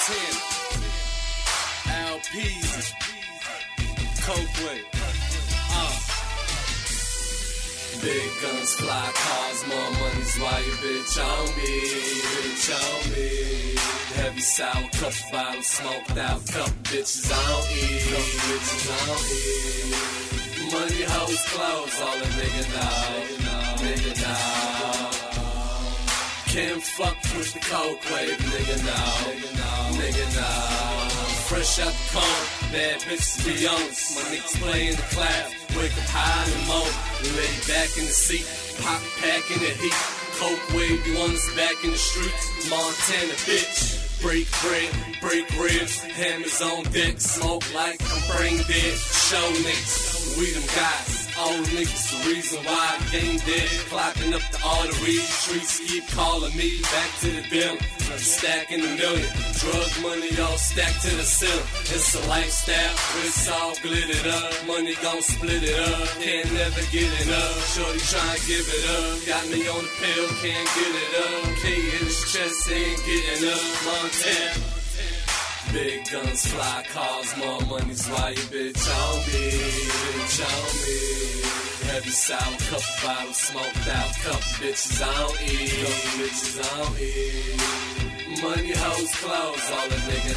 Montana, LPs, Cokewood. Big guns, fly cars, more money's why you bitch on me, bitch on me. Heavy sour, couple bottles, smoked out, couple bitches I don't eat, Money, hoes, clothes, all a nigga know, Can't fuck with the coke wave, nigga know. Fresh out the cone, bad bitches be honest. My niggas play in the cloud, wake up high in the morning. Lay back in the seat, pop pack in the heat. Coke wave, you want us back in the streets. Montana bitch, break bread, break ribs. Hammers on deck, smoke like I'm brain dead. Show niggas, we them guys. Old niggas, the reason why I game dead. Clocking up the arteries, streets keep calling me. Back to the bill, stacking the million. Drug money all stacked to the ceiling. It's a lifestyle, it's all glittered up. Money gon' split it up, can't never get it up. Shorty tryna give it up, got me on the pill, can't get it up. K in his chest, ain't getting up. Montana. Big guns, fly cars, more money's why you bitch on me, Heavy sour, couple bottles, smoked out, couple bitches I don't eat, Money, hoes, clothes, all a nigga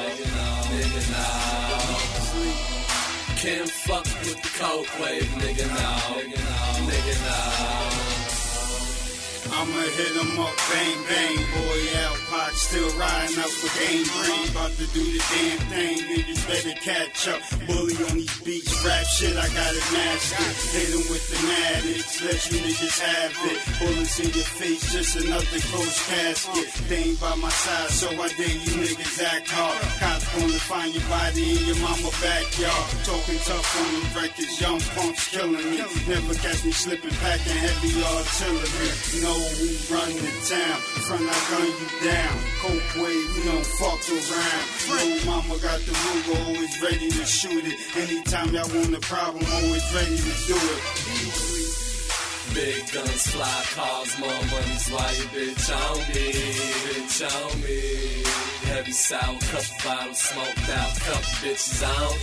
know, Can't fuck with the coke wave, nigga know. I'ma hit 'em up, bang, bang. Boy, Al Pac still riding up for game brain. About to do the damn thing, niggas better catch up. Bully on these beats, rap shit, I got it mastered. Hit 'em with the madness, let you niggas have it. Bullets in your face, just another closed casket. They ain't by my side, so I dare you niggas act hard. Cops gonna find your body in your mama backyard. Talking tough on the records, young punks killing me. Never catch me slipping, packing heavy artillery. Know who run the town, front I gun you down. Coke wave, we don't fuck around. Old mama got the Ruger, always ready to shoot it. Anytime y'all want a problem, always ready to do it. Big guns, fly cars, more money's why you bitch on me, Heavy sour, couple bottles, smoked out, couple bitches I don't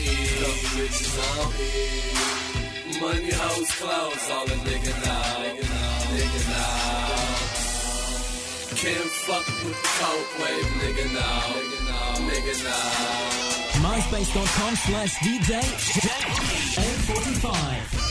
eat, Money, hoes, clothes, all a nigga know, Can't fuck with the coke wave, nigga know, MySpace.com/DJ N45